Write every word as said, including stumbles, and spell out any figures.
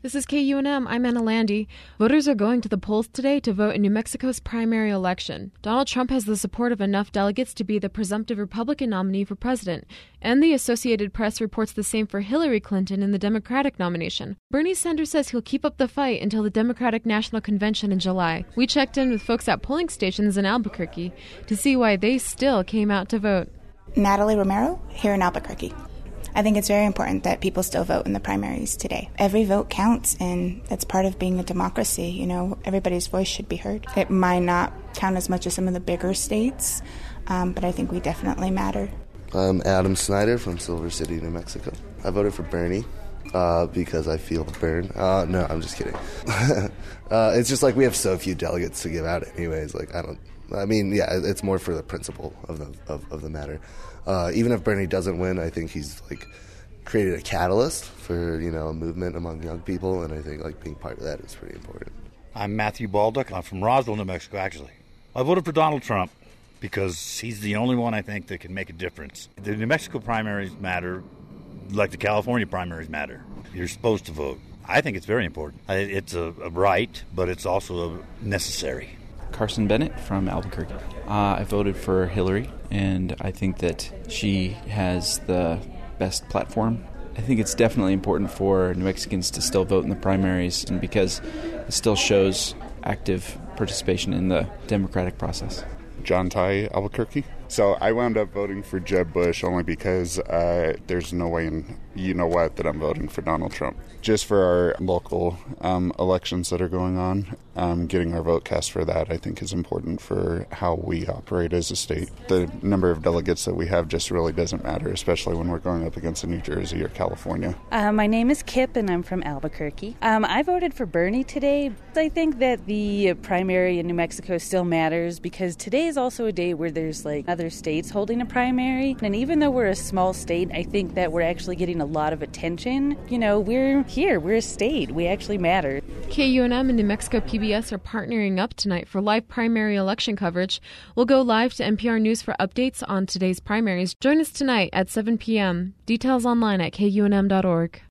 This is K U N M. I'm Anna Landy. Voters are going to the polls today to vote in New Mexico's primary election. Donald Trump has the support of enough delegates to be the presumptive Republican nominee for president, and the Associated Press reports the same for Hillary Clinton in the Democratic nomination. Bernie Sanders says he'll keep up the fight until the Democratic National Convention in July. We checked in with folks at polling stations in Albuquerque to see why they still came out to vote. Natalie Romero, here in Albuquerque. I think it's very important that people still vote in the primaries today. Every vote counts, and that's part of being a democracy. You know, everybody's voice should be heard. It might not count as much as some of the bigger states, um, but I think we definitely matter. I'm Adam Snyder from Silver City, New Mexico. I voted for Bernie uh, because I feel the burn. Uh, no, I'm just kidding. uh, it's just like we have so few delegates to give out anyways. Like, I don't... I mean, yeah, it's more for the principle of the of, of the matter. Uh, even if Bernie doesn't win, I think he's like created a catalyst for, you know, a movement among young people, and I think like being part of that is pretty important. I'm Matthew Baldock. I'm from Roswell, New Mexico, actually. I voted for Donald Trump because he's the only one I think that can make a difference. The New Mexico primaries matter like the California primaries matter. You're supposed to vote. I think it's very important. It's a, a right, but it's also a necessary. Carson Bennett from Albuquerque. Uh, I voted for Hillary, and I think that she has the best platform. I think it's definitely important for New Mexicans to still vote in the primaries, and because it still shows active participation in the democratic process. John Ty, Albuquerque. So I wound up voting for Jeb Bush only because uh, there's no way in you know what that I'm voting for Donald Trump. Just for our local um, elections that are going on, um, getting our vote cast for that I think is important for how we operate as a state. The number of delegates that we have just really doesn't matter, especially when we're going up against a New Jersey or California. Uh, my name is Kip, and I'm from Albuquerque. Um, I voted for Bernie today. I think that the primary in New Mexico still matters because today is also a day where there's like other states holding a primary. And even though we're a small state, I think that we're actually getting a lot of attention. You know, we're here. We're a state. We actually matter. K U N M and New Mexico P B S are partnering up tonight for live primary election coverage. We'll go live to N P R News for updates on today's primaries. Join us tonight at seven p.m. Details online at K U N M dot org.